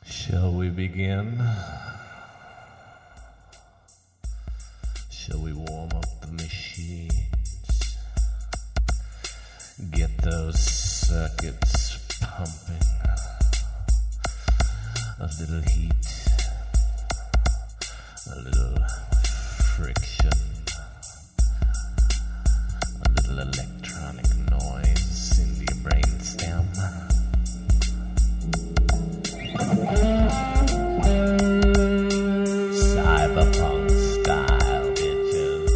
Shall we begin? Shall we warm up the machines? Get those circuits pumping. A little heat. A little friction. A little electronic noise in your brainstem. Cyberpunk style, bitches.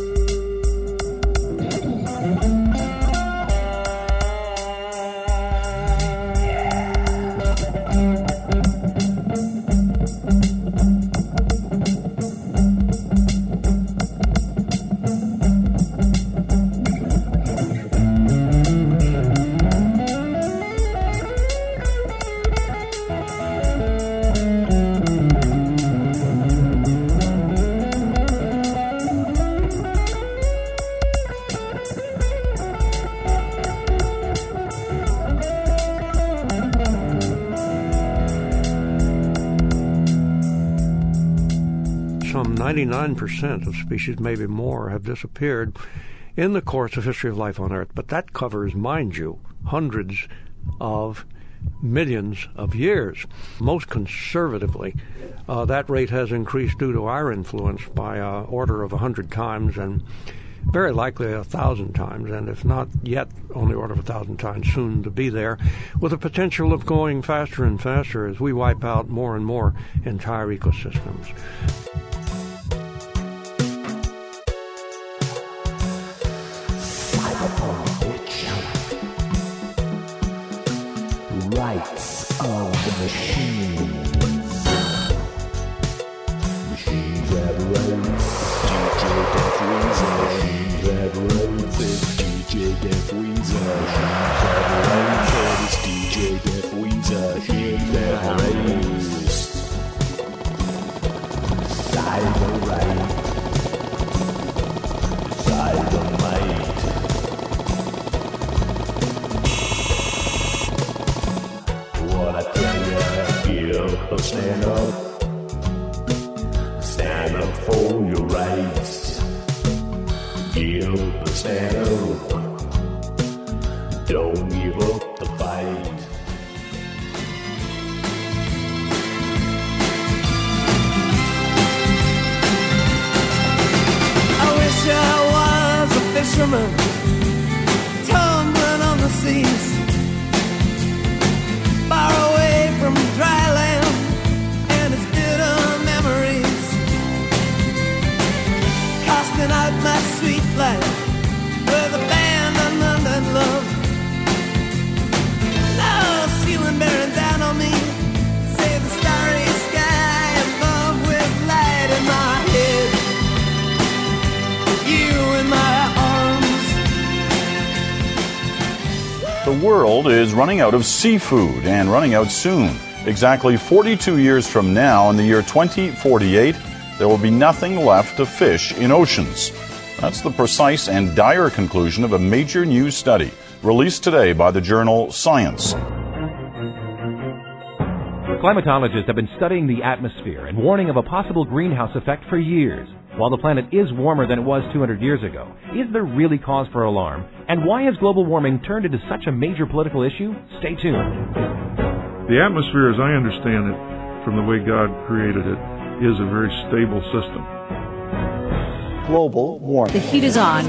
Some 99% of species, maybe more, have disappeared in the course of history of life on Earth. But that covers, mind you, hundreds of millions of years. Most conservatively, that rate has increased due to our influence by an order of 100 times and very likely 1,000 times, and if not yet on the order of 1,000 times, soon to be there, with the potential of going faster and faster as we wipe out more and more entire ecosystems. Rights of the machines. Machines have rights. DJ Death Weezer. Machines have rights. It's DJ Death Weezer. Machines have rights. It's DJ Death Weezer. Machines have rights. Cyber right. Cyber might. What I tell ya, get up or stand up. Stand up for your rights. Get up or stand up. Don't give up the fight. I wish I was a fisherman, tumbling on the seas, far away from dry land and its bitter memories, casting out my sweet life with abandonment and love. Now ceiling bearing down on me, say the starry sky above with light in my head, you in my arms. The world is running out of seafood, and running out soon. Exactly 42 years from now, in the year 2048, there will be nothing left to fish in oceans. That's the precise and dire conclusion of a major new study released today by the journal Science. Climatologists have been studying the atmosphere and warning of a possible greenhouse effect for years. While the planet is warmer than it was 200 years ago, is there really cause for alarm? And why has global warming turned into such a major political issue? Stay tuned. The atmosphere, as I understand it, from the way God created it, is a very stable system. Global warming. The heat is on.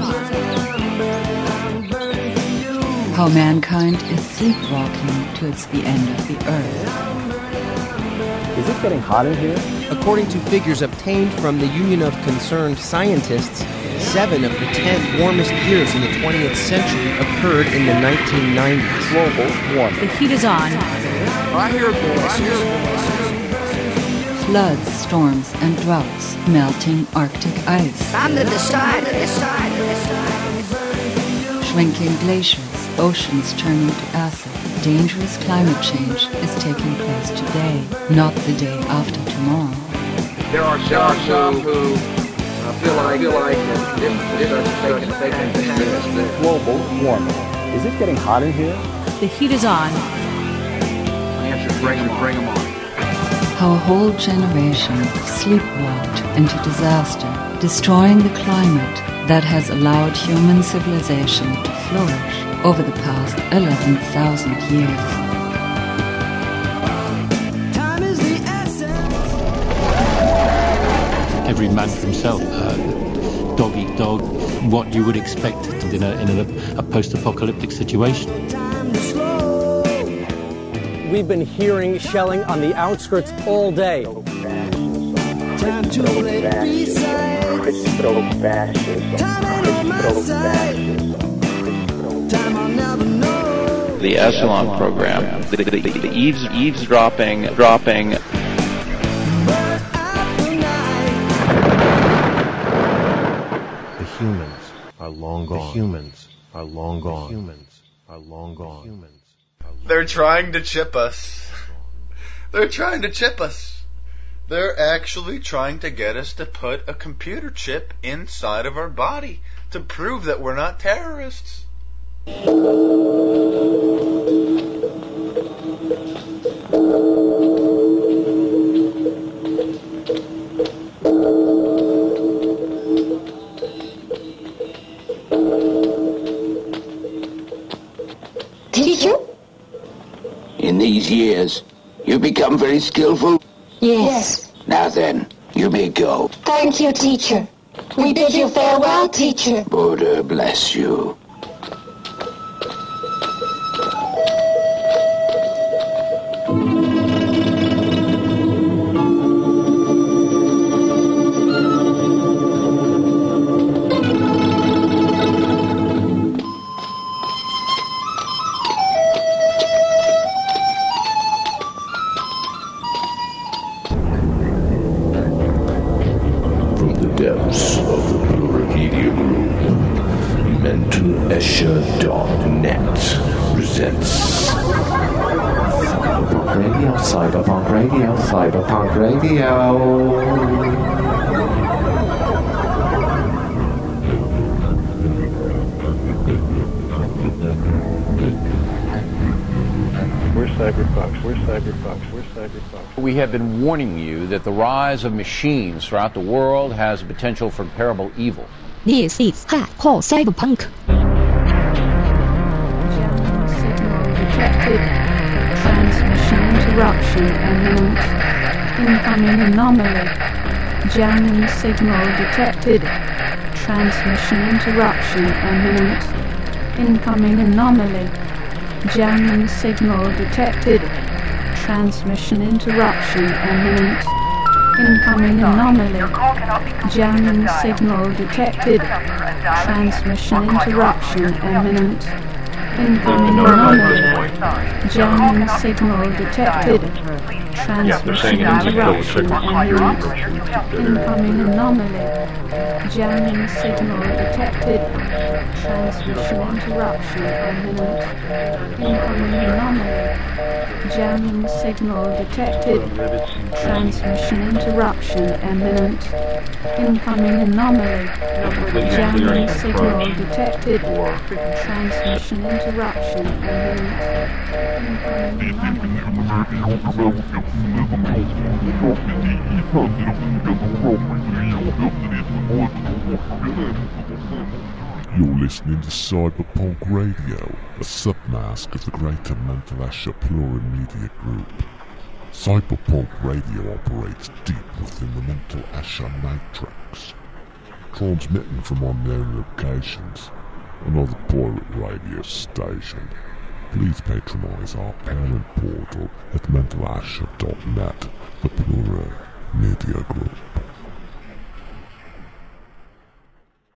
How mankind is sleepwalking towards the end of the earth. Is it getting hot in here? According to figures obtained from the Union of Concerned Scientists, 7 of the 10 warmest years in the 20th century occurred in the 1990s. Global warming. The heat is on. I hear voices. Floods, storms, and droughts. Melting Arctic ice. I'm the decider. Shrinking glaciers. Oceans turning to acid. Dangerous climate change is taking place today, not the day after tomorrow. There are some who feel like they can dismiss this. Global warming. Is it getting hot in here? The heat is on. The answer is bring them on. how a whole generation sleepwalked into disaster, destroying the climate that has allowed human civilization to flourish over the past 11,000 years. Time is the essence. Every man for himself. Dog eat dog. What you would expect in a post-apocalyptic situation. We've been hearing shelling on the outskirts all day. Time to play B-side. Time ain't on my side. Time I'll never know. The Echelon program, the eavesdropping. The humans are long gone. The humans are long gone. The humans are long gone. Humans. They're trying to chip us. They're trying to chip us. They're actually trying to get us to put a computer chip inside of our body to prove that we're not terrorists. Teacher? In these years, you've become very skillful. Yes. Now then, you may go. Thank you, teacher. We bid you farewell, teacher. Buddha bless you. Depths of the Plural Media Group, MentalEscher.net presents Cyberpunk Radio. We're cyberpunks. We have been warning you that the rise of machines throughout the world has potential for terrible evil. This is Hardcore Cyberpunk. Detected. Transmission interruption imminent. Incoming anomaly. Jamming signal detected. Transmission interruption imminent. Incoming anomaly. Jamming signal detected. Transmission interruption imminent. Incoming anomaly. Jamming signal detected. Transmission interruption imminent. Incoming anomaly. Jamming signal detected. Transmission interruption imminent. Incoming anomaly. Jamming signal detected. Transmission interruption imminent. Incoming anomaly. Jamming signal detected. Transmission interruption imminent. Incoming anomaly. Jamming signal detected. Transmission interruption imminent. You're listening to Cyberpunk Radio, a submask of the greater Mental Plural Media Group. Cyberpunk Radio operates deep within the Mental Matrix, transmitting from unknown locations, another pirate radio station. Please patronize our parent portal at mentalasha.net, the Plural Media Group.